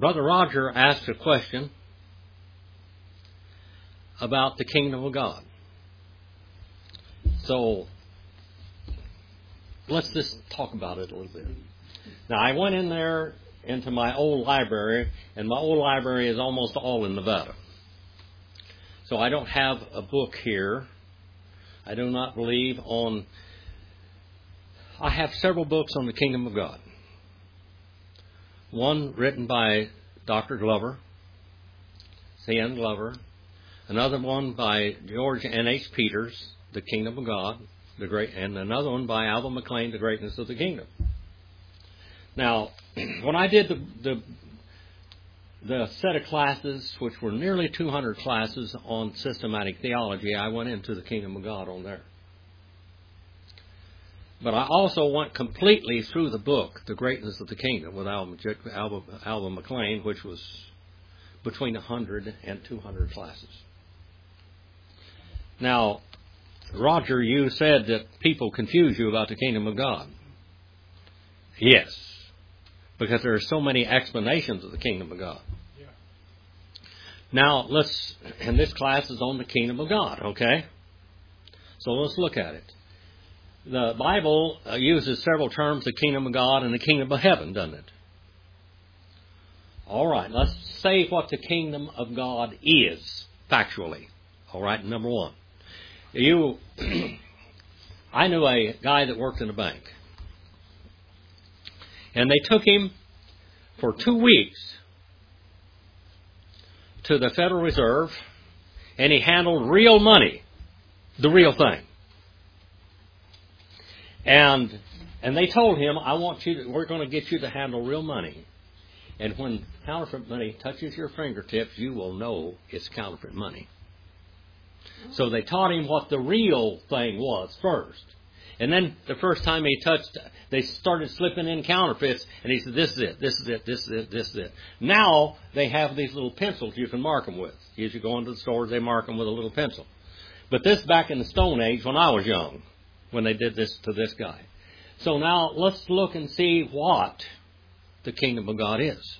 Brother Roger asked a question about the kingdom of God. So let's just talk about it a little bit. Now, I went in there into my old library, and my old library is almost all in Nevada. So I don't have a book here. I do not believe on... I have several books on the kingdom of God. One written by Dr. Glover, C.N. Glover. Another one by George N.H. Peters, The Kingdom of God, and another one by Alva McClain, The Greatness of the Kingdom. Now, when I did the set of classes, which were nearly 200 classes on systematic theology, I went into the kingdom of God on there. But I also went completely through the book, The Greatness of the Kingdom, with Alva McClain, which was between 100 and 200 classes. Now, Roger, you said that people confuse you about the kingdom of God. Yes, because there are so many explanations of the kingdom of God. Yeah. Now, and this class is on the kingdom of God, okay? So let's look at it. The Bible uses several terms, the kingdom of God and the kingdom of heaven, doesn't it? All right, let's say what the kingdom of God is, factually. All right, number one. I knew a guy that worked in a bank. And they took him for 2 weeks to the Federal Reserve, and he handled real money, the real thing. And they told him, we're going to get you to handle real money. And when counterfeit money touches your fingertips, you will know it's counterfeit money. So they taught him what the real thing was first. And then the first time they started slipping in counterfeits, and he said, this is it, this is it, this is it, this is it. Now they have these little pencils you can mark them with. As you go into the stores, they mark them with a little pencil. But this back in the Stone Age when I was young, when they did this to this guy. So now let's look and see what the kingdom of God is.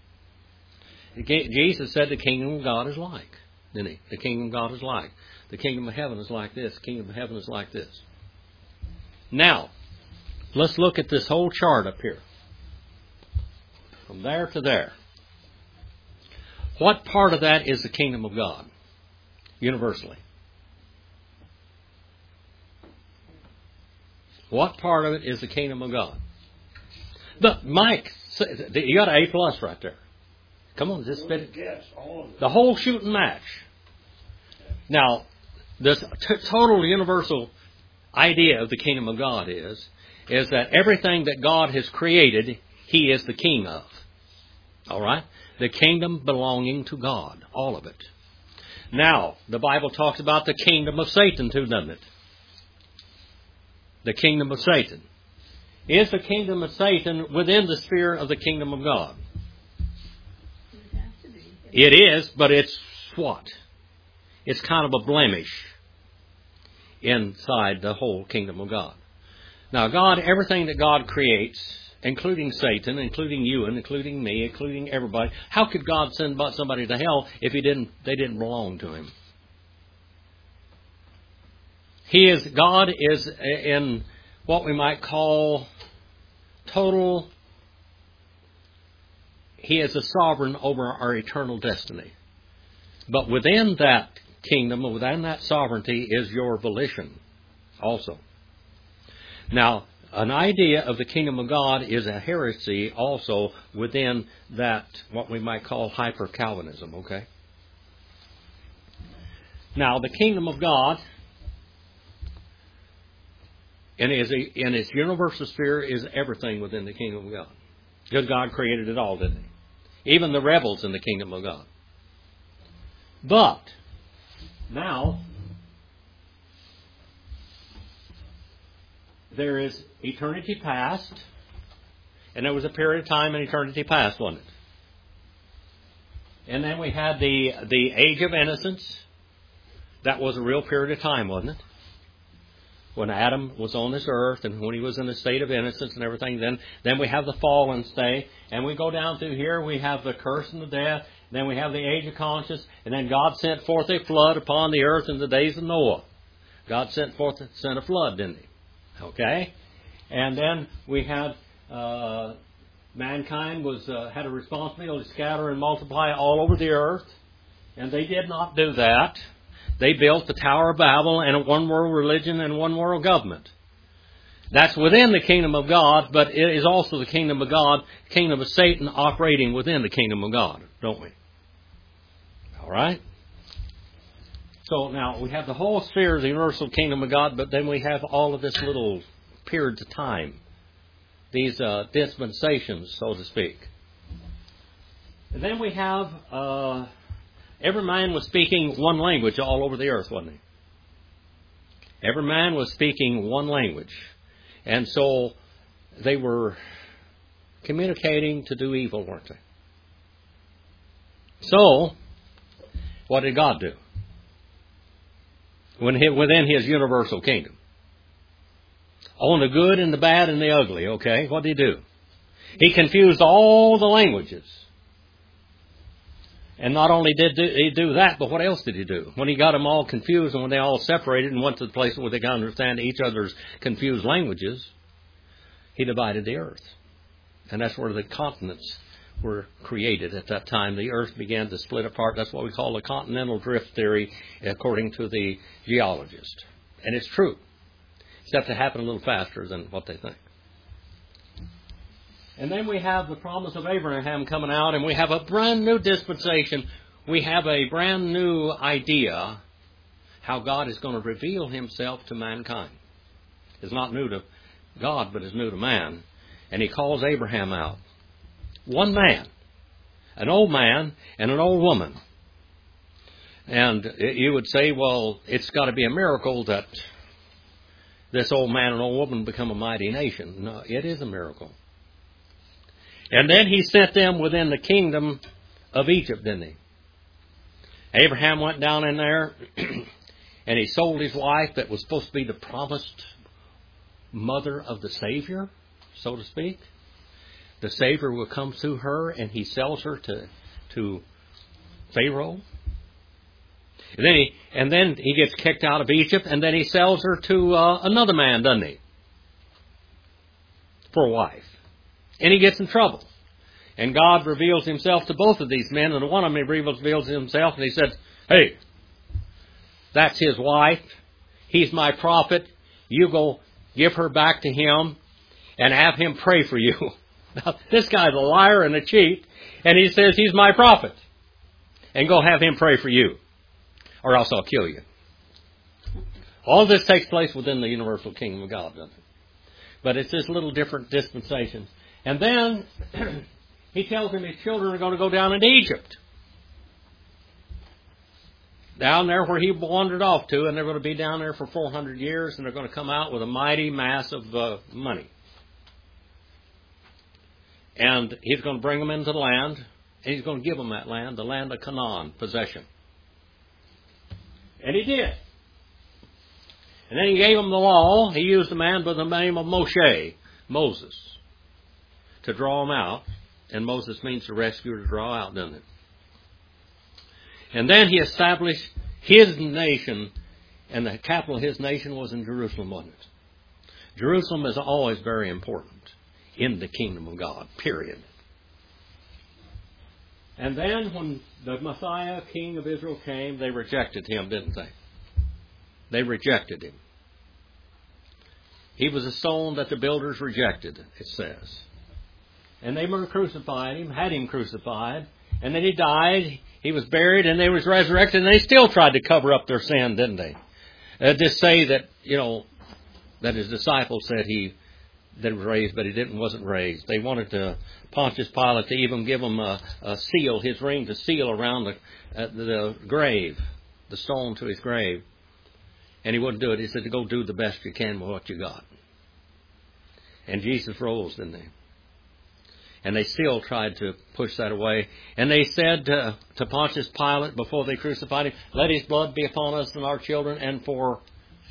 Jesus said the kingdom of God is like, didn't he? The kingdom of God is like. The kingdom of heaven is like this. The kingdom of heaven is like this. Now, let's look at this whole chart up here. From there to there. What part of that is the kingdom of God? Universally. What part of it is the kingdom of God? But Mike, you got an A+ right there. Come on, just spit it. The whole shooting match. Now, the total universal idea of the kingdom of God is that everything that God has created, He is the king of. All right? The kingdom belonging to God, all of it. Now, the Bible talks about the kingdom of Satan too, doesn't it? The kingdom of Satan. Is the kingdom of Satan within the sphere of the kingdom of God? It is, but it's what? It's kind of a blemish inside the whole kingdom of God. Now, God, everything that God creates, including Satan, including you, and including me, including everybody, how could God send somebody to hell if they didn't belong to Him? God is in what we might call total. He is a sovereign over our eternal destiny. But within that kingdom, within that sovereignty, is your volition also. Now, an idea of the kingdom of God is a heresy also within that, what we might call hyper-Calvinism, okay? Now, the kingdom of God, in its universal sphere, is everything within the kingdom of God. Because God created it all, didn't He? Even the rebels in the kingdom of God. But, now, there is eternity past, and there was a period of time in eternity past, wasn't it? And then we had the age of innocence. That was a real period of time, wasn't it? when Adam was on this earth and when he was in a state of innocence and everything. Then we have the fallen state, and we go down through here. We have the curse and the death. Then we have the age of conscience, and then God sent forth a flood upon the earth in the days of Noah. God sent a flood, didn't He? Okay, and then we had mankind had a responsibility to scatter and multiply all over the earth, and they did not do that. They built the Tower of Babel and a one-world religion and one-world government. That's within the kingdom of God, but it is also the kingdom of God, the kingdom of Satan operating within the kingdom of God, don't we? All right? So now we have the whole sphere of the universal kingdom of God, but then we have all of this little periods of time, these dispensations, so to speak. And then we have... every man was speaking one language all over the earth, wasn't he? Every man was speaking one language. And so they were communicating to do evil, weren't they? So, what did God do? Within His universal kingdom. On the good and the bad and the ugly, okay? What did He do? He confused all the languages. And not only did He do that, but what else did He do? When He got them all confused and when they all separated and went to the place where they could understand each other's confused languages, He divided the earth. And that's where the continents were created at that time. The earth began to split apart. That's what we call the continental drift theory, according to the geologist. And it's true, except it happened a little faster than what they think. And then we have the promise of Abraham coming out, and we have a brand new dispensation. We have a brand new idea how God is going to reveal Himself to mankind. It's not new to God, but it's new to man. And He calls Abraham out. One man, an old man and an old woman. And you would say, well, it's got to be a miracle that this old man and old woman become a mighty nation. No, it is a miracle. And then He sent them within the kingdom of Egypt, didn't He? Abraham went down in there and he sold his wife that was supposed to be the promised mother of the Savior, so to speak. The Savior will come through her, and he sells her to Pharaoh. And then he gets kicked out of Egypt, and then he sells her to another man, doesn't he? For a wife. And he gets in trouble. And God reveals Himself to both of these men, and one of them He reveals Himself, and He said, hey, that's his wife. He's my prophet. You go give her back to him and have him pray for you. Now, this guy's a liar and a cheat, and he says he's my prophet. And go have him pray for you, or else I'll kill you. All this takes place within the universal kingdom of God, doesn't it? But it's this little different dispensations. And then he tells him his children are going to go down into Egypt. Down there where he wandered off to, and they're going to be down there for 400 years, and they're going to come out with a mighty mass of money. And he's going to bring them into the land, and he's going to give them that land, the land of Canaan, possession. And he did. And then he gave them the law. He used a man by the name of Moses, to draw them out. And Moses means to rescue or to draw out, doesn't it? And then he established his nation, and the capital of his nation was in Jerusalem, wasn't it? Jerusalem is always very important in the kingdom of God, period. And then when the Messiah, King of Israel, came, they rejected him, didn't they? They rejected him. He was a stone that the builders rejected, it says. And they crucified him, had him crucified, and then he died. He was buried, and they was resurrected, and they still tried to cover up their sin, didn't they? Just say that, that his disciples said that he was raised, but he wasn't raised. They wanted Pontius Pilate to even give him a seal, his ring to seal around the grave, the stone to his grave. And he wouldn't do it. He said, go do the best you can with what you got. And Jesus rose, didn't they? And they still tried to push that away. And they said to Pontius Pilate before they crucified him, let his blood be upon us and our children and for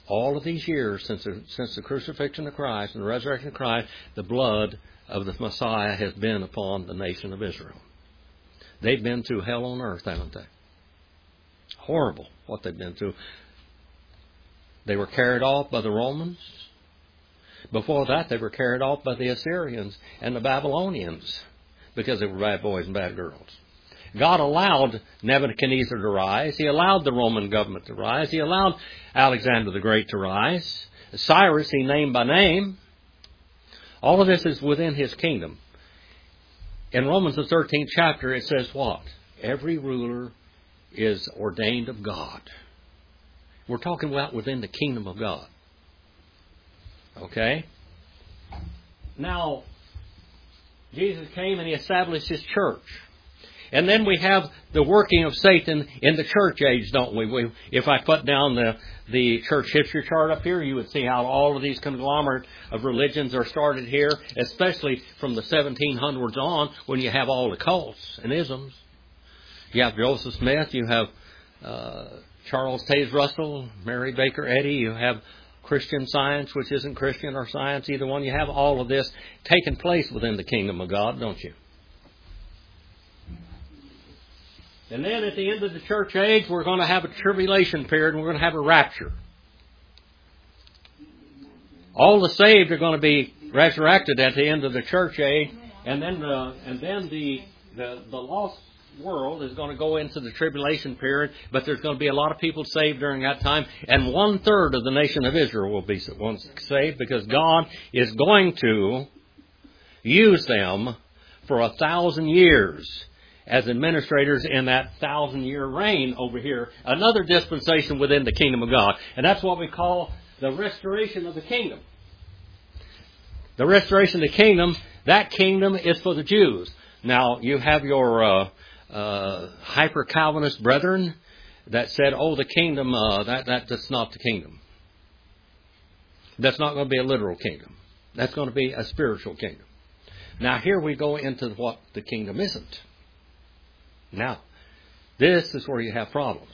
all of these years since the crucifixion of Christ and the resurrection of Christ, the blood of the Messiah has been upon the nation of Israel. They've been through hell on earth, haven't they? Horrible what they've been through. They were carried off by the Romans. Before that, they were carried off by the Assyrians and the Babylonians because they were bad boys and bad girls. God allowed Nebuchadnezzar to rise. He allowed the Roman government to rise. He allowed Alexander the Great to rise. Cyrus, he named by name. All of this is within his kingdom. In Romans the 13th chapter, it says what? Every ruler is ordained of God. We're talking about within the kingdom of God. Okay? Now, Jesus came and He established His church. And then we have the working of Satan in the church age, don't we? If I put down the church history chart up here, you would see how all of these conglomerate of religions are started here, especially from the 1700s on, when you have all the cults and isms. You have Joseph Smith, you have Charles Taze Russell, Mary Baker Eddy, you have Christian Science, which isn't Christian or science, either one. You have all of this taking place within the kingdom of God, don't you? And then at the end of the church age, we're going to have a tribulation period, and we're going to have a rapture. All the saved are going to be resurrected at the end of the church age, and then the lost world is going to go into the tribulation period, but there's going to be a lot of people saved during that time, and 1/3 of the nation of Israel will be saved, because God is going to use them for 1,000 years as administrators in that 1,000-year reign over here. Another dispensation within the kingdom of God. And that's what we call the restoration of the kingdom. The restoration of the kingdom, that kingdom is for the Jews. Now, you have your hyper-Calvinist brethren that said, oh, the kingdom, that's not the kingdom. That's not going to be a literal kingdom. That's going to be a spiritual kingdom. Now, here we go into what the kingdom isn't. Now, this is where you have problems.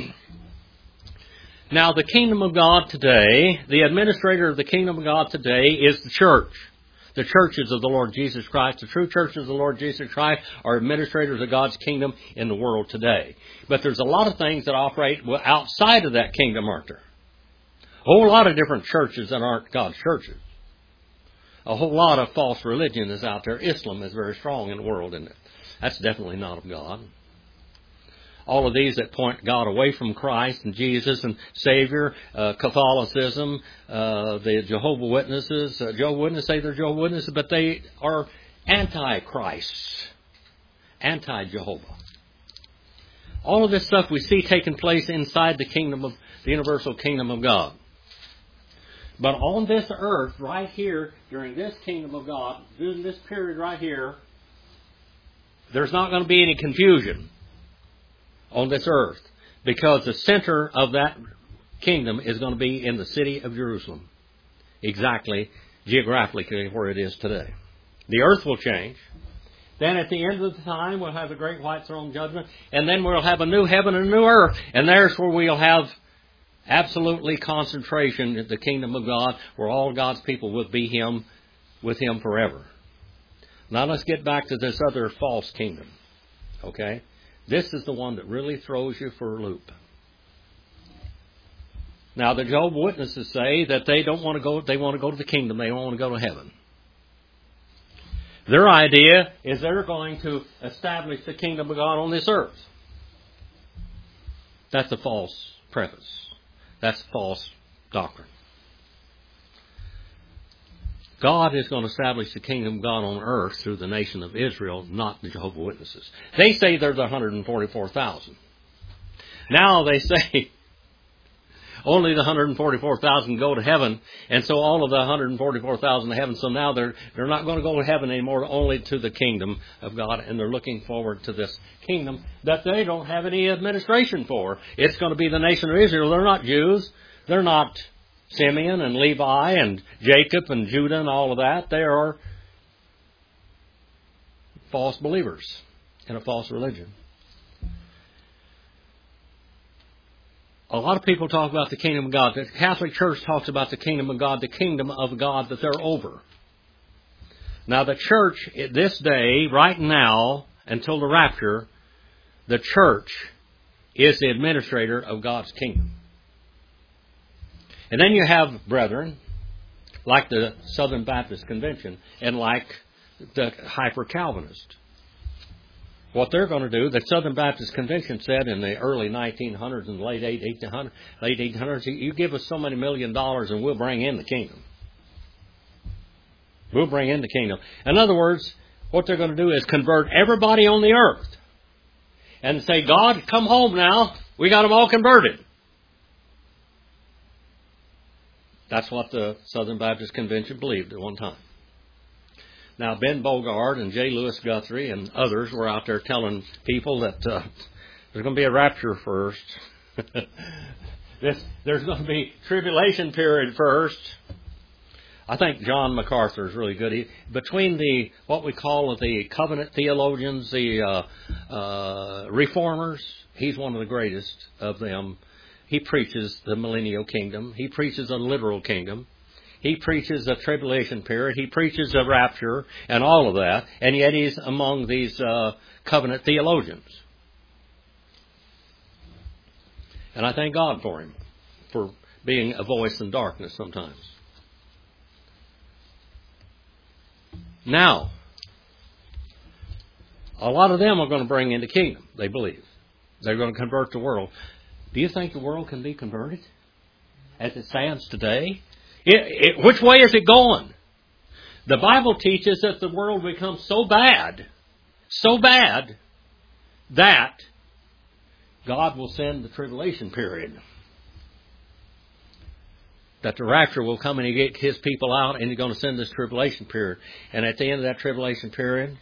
Now, the kingdom of God today, the administrator of the kingdom of God today is the church. The churches of the Lord Jesus Christ, the true churches of the Lord Jesus Christ, are administrators of God's kingdom in the world today. But there's a lot of things that operate outside of that kingdom, aren't there? A whole lot of different churches that aren't God's churches. A whole lot of false religion is out there. Islam is very strong in the world, isn't it? That's definitely not of God. All of these that point God away from Christ and Jesus and Savior, Catholicism, the Jehovah's Witnesses. Jehovah's Witnesses say they're Jehovah's Witnesses, but they are anti-Christ, anti-Jehovah. All of this stuff we see taking place inside the kingdom of the universal kingdom of God. But on this earth, right here, during this kingdom of God, during this period right here, there's not going to be any confusion on this earth, because the center of that kingdom is going to be in the city of Jerusalem, exactly geographically where it is today. The earth will change. Then at the end of the time, we'll have the great white throne judgment, and then we'll have a new heaven and a new earth, and there's where we'll have absolutely concentration in the kingdom of God, where all God's people will be with Him forever. Now let's get back to this other false kingdom. Okay? This is the one that really throws you for a loop. Now the Jehovah's Witnesses say that they want to go to the kingdom, they don't want to go to heaven. Their idea is they're going to establish the kingdom of God on this earth. That's a false preface. That's false doctrine. God is going to establish the kingdom of God on earth through the nation of Israel, not the Jehovah's Witnesses. They say they're the 144,000. Now they say only the 144,000 go to heaven, and so all of the 144,000 to heaven. So now they're not going to go to heaven anymore, only to the kingdom of God, and they're looking forward to this kingdom that they don't have any administration for. It's going to be the nation of Israel. They're not Jews. They're not Simeon and Levi and Jacob and Judah and all of that. They are false believers in a false religion. a lot of people talk about the kingdom of God. The Catholic Church talks about the kingdom of God that they're over. Now the church, this day, right now, until the rapture, the church is the administrator of God's kingdom. And then you have brethren, like the Southern Baptist Convention, and like the Hyper-Calvinist. What they're going to do, the Southern Baptist Convention said in the early 1900s and late 1800s, you give us so many $1 million and we'll bring in the kingdom. We'll bring in the kingdom. In other words, what they're going to do is convert everybody on the earth and say, God, come home now. We got them all converted. That's what the Southern Baptist Convention believed at one time. Now, Ben Bogard and J. Lewis Guthrie and others were out there telling people that there's going to be a rapture first. There's going to be tribulation period first. I think John MacArthur is really good. Between what we call the covenant theologians, the reformers, he's one of the greatest of them. He preaches the millennial kingdom. He preaches a literal kingdom. He preaches a tribulation period. He preaches a rapture and all of that. And yet he's among these covenant theologians. And I thank God for him, for being a voice in darkness sometimes. Now, a lot of them are going to bring in the kingdom, they believe. They're going to convert the world. Do you think the world can be converted as it stands today? Which way is it going? The Bible teaches that the world becomes so bad, that God will send the tribulation period. That the rapture will come and He get His people out and He's going to send this tribulation period. And at the end of that tribulation period,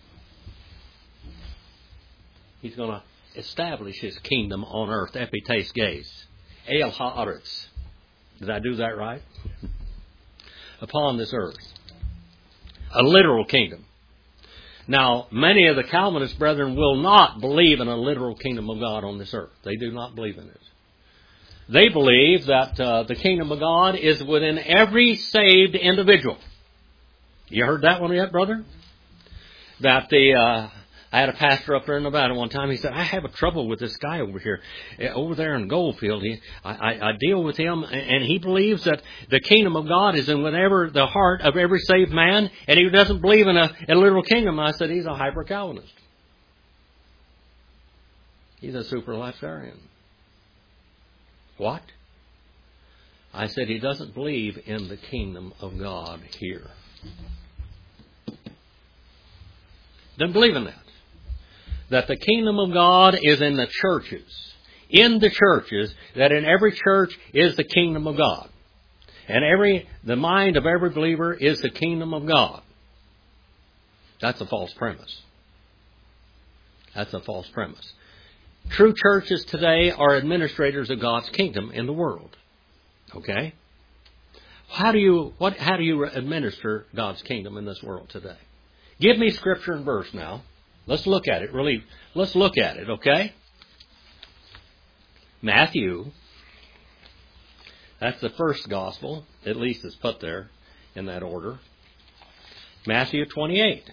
He's going to establish His kingdom on earth. Epites gaze. El haaretz. Did I do that right? Upon this earth. A literal kingdom. Now, many of the Calvinist brethren will not believe in a literal kingdom of God on this earth. They do not believe in it. They believe that the kingdom of God is within every saved individual. You heard that one yet, brother? That I had a pastor up there in Nevada one time. He said, I have a trouble with this guy over here, over there in Goldfield. I deal with him, and he believes that the kingdom of God is in whatever the heart of every saved man, and he doesn't believe in a literal kingdom. I said, he's a hyper-Calvinist. He's a super-Lapsarian. What? I said, he doesn't believe in the kingdom of God here. Doesn't believe in that. That the kingdom of God is in the churches. In the churches, that in every church is the kingdom of God. And the mind of every believer is the kingdom of God. That's a false premise. That's a false premise. True churches today are administrators of God's kingdom in the world. Okay? How do you administer God's kingdom in this world today? Give me scripture and verse now. Let's look at it. Really, let's look at it, okay? Matthew. That's the first gospel. At least it's put there in that order. Matthew 28.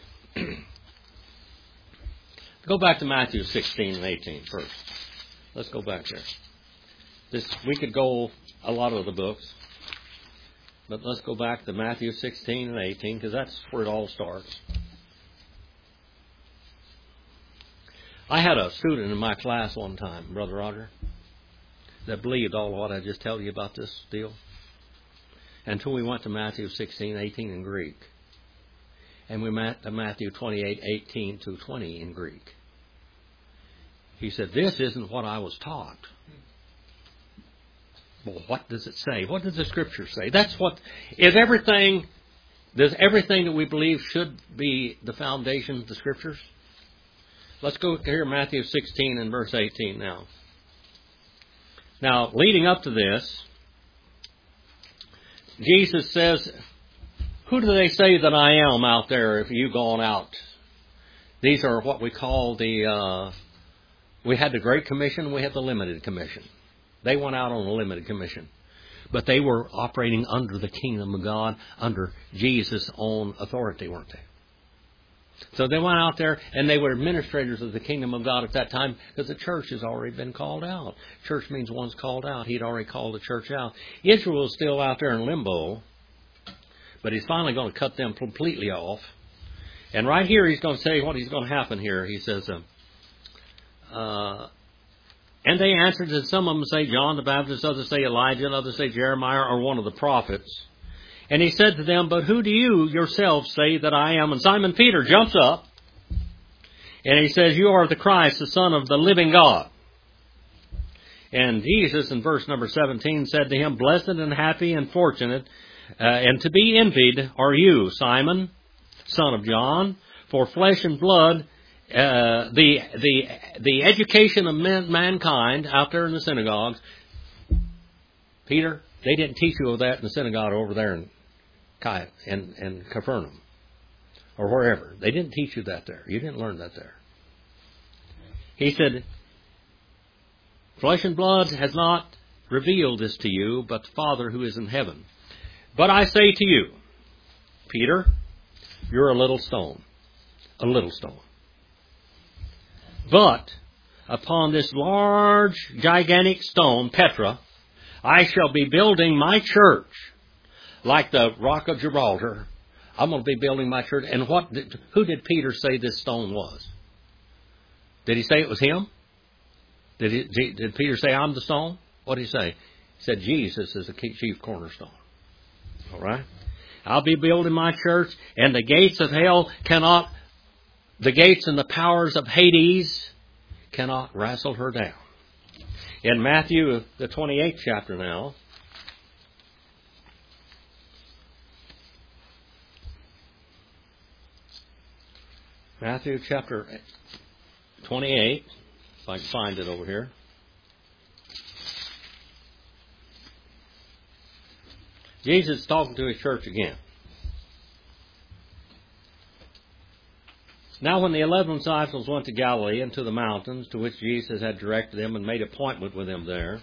Go back to Matthew 16 and 18 first. Let's go back there. We could go a lot of the books. But let's go back to Matthew 16 and 18 because that's where it all starts. I had a student in my class one time, Brother Roger, that believed all of what I just tell you about this deal. Until we went to Matthew 16, 18 in Greek. And we met to Matthew 28, 18 to 20 in Greek. He said, this isn't what I was taught. Well, what does it say? What does the Scripture say? Does everything that we believe should be the foundation of the Scriptures? Let's go here, Matthew 16 and verse 18 now. Now, leading up to this, Jesus says, who do they say that I am out there if you gone out? These are what we call we had the Great Commission, we had the Limited Commission. They went out on a limited commission. But they were operating under the kingdom of God, under Jesus' own authority, weren't they? So they went out there, and they were administrators of the kingdom of God at that time, because the church has already been called out. Church means one's called out. He'd already called the church out. Israel was still out there in limbo, but he's finally going to cut them completely off. And right here, he's going to say what is going to happen here. He says, and they answered, and some of them say John the Baptist, others say Elijah, and others say Jeremiah or one of the prophets. And he said to them, but who do you yourselves say that I am? And Simon Peter jumps up, and he says, you are the Christ, the Son of the living God. And Jesus, in verse number 17, said to him, blessed and happy and fortunate, and to be envied are you, Simon, son of John, for flesh and blood, the education of mankind out there in the synagogues. Peter, they didn't teach you of that in the synagogue over there in Capernaum or wherever. They didn't teach you that there. You didn't learn that there. He said, flesh and blood has not revealed this to you, but the Father who is in heaven. But I say to you, Peter, you're a little stone. A little stone. But upon this large, gigantic stone, Petra, I shall be building my church like the rock of Gibraltar. I'm going to be building my church. And who did Peter say this stone was? Did he say it was him? Did Peter say, I'm the stone? What did he say? He said, Jesus is the chief cornerstone. All right? I'll be building my church, and the gates of hell the gates and the powers of Hades cannot wrestle her down. In Matthew, the 28th chapter now, Matthew chapter 28, if I can find it over here. Jesus is talking to his church again. Now when the 11 disciples went to Galilee and to the mountains to which Jesus had directed them and made appointment with them there,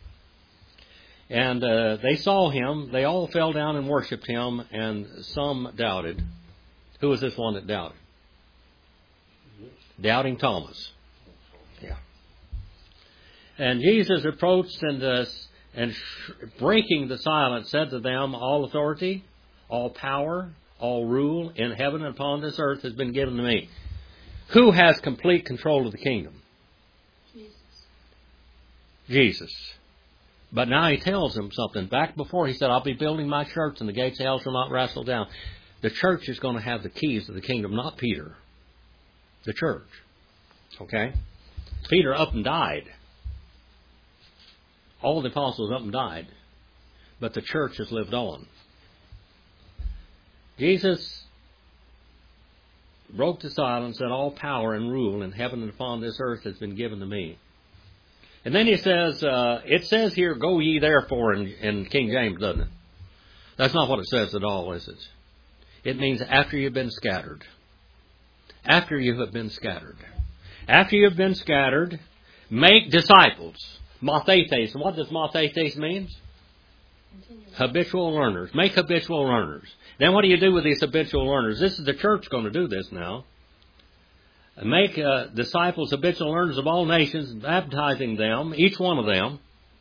and they saw him, they all fell down and worshipped him, and some doubted. Who was this one that doubted? Doubting Thomas. Yeah. And Jesus approached and breaking the silence, said to them, all authority, all power, all rule in heaven and upon this earth has been given to me. Who has complete control of the kingdom? Jesus. But now he tells them something. Back before he said, I'll be building my church and the gates of hell shall not wrestle down. The church is going to have the keys of the kingdom, not Peter. The church. Okay? Peter up and died. All the apostles up and died. But the church has lived on. Jesus broke the silence and said, all power and rule in heaven and upon this earth has been given to me. And then he says, it says here, go ye therefore in King James, doesn't it? That's not what it says at all, is it? It means after you've been scattered. After you have been scattered. After you've been scattered, make disciples. Mathetes. What does mathetes mean? Habitual learners. Make habitual learners. Then what do you do with these habitual learners? This is the church going to do this now. Make disciples, habitual learners of all nations, baptizing them, each one of them,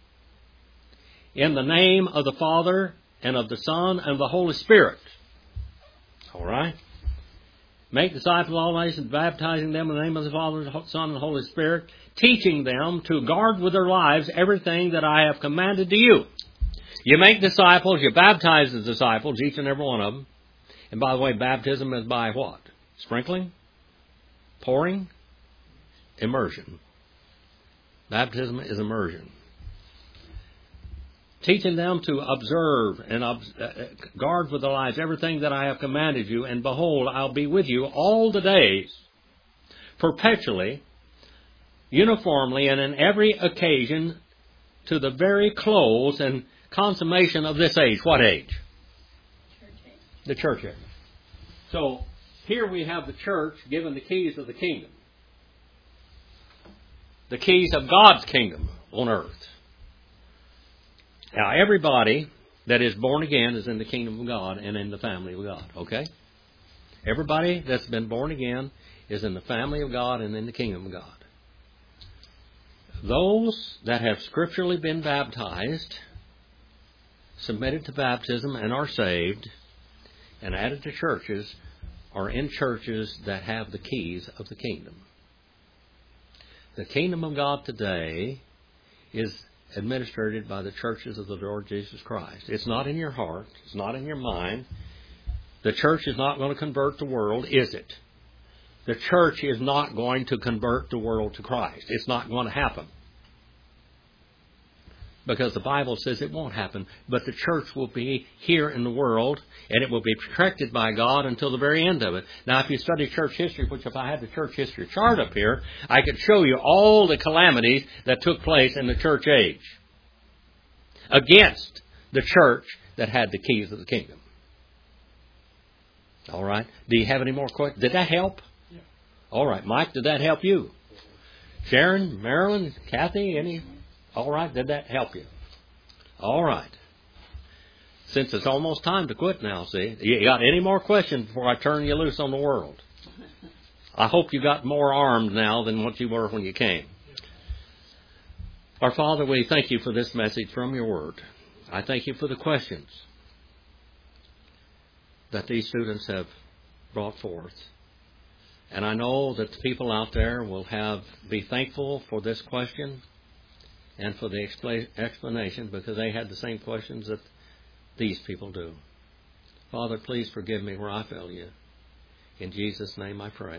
in the name of the Father and of the Son and of the Holy Spirit. All right? Make disciples of all nations, baptizing them in the name of the Father, the Son, and the Holy Spirit, teaching them to guard with their lives everything that I have commanded to you. You make disciples, you baptize the disciples, each and every one of them. And by the way, baptism is by what? Sprinkling? Pouring? Immersion. Baptism is immersion. Teaching them to observe and guard with their lives everything that I have commanded you. And behold, I'll be with you all the days, perpetually, uniformly, and in every occasion, to the very close and consummation of this age. What age? Church age. The church age. So, here we have the church given the keys of the kingdom. The keys of God's kingdom on earth. Now, everybody that is born again is in the kingdom of God and in the family of God, okay? Everybody that's been born again is in the family of God and in the kingdom of God. Those that have scripturally been baptized, submitted to baptism, and are saved, and added to churches, are in churches that have the keys of the kingdom. The kingdom of God today is administered by the churches of the Lord Jesus Christ. It's not in your heart. It's not in your mind. The church is not going to convert the world, is it? The church is not going to convert the world to Christ. It's not going to happen. Because the Bible says it won't happen. But the church will be here in the world, and it will be protected by God until the very end of it. Now, if you study church history, which if I had the church history chart up here, I could show you all the calamities that took place in the church age against the church that had the keys of the kingdom. All right. Do you have any more questions? Did that help? Yeah. All right. Mike, did that help you? Sharon, Marilyn, Kathy, any? All right. Did that help you? All right. Since it's almost time to quit now, see? You got any more questions before I turn you loose on the world? I hope you got more armed now than what you were when you came. Our Father, we thank you for this message from your word. I thank you for the questions that these students have brought forth. And I know that the people out there will be thankful for this question and for the explanation, because they had the same questions that these people do. Father, please forgive me where I fail you. In Jesus' name I pray.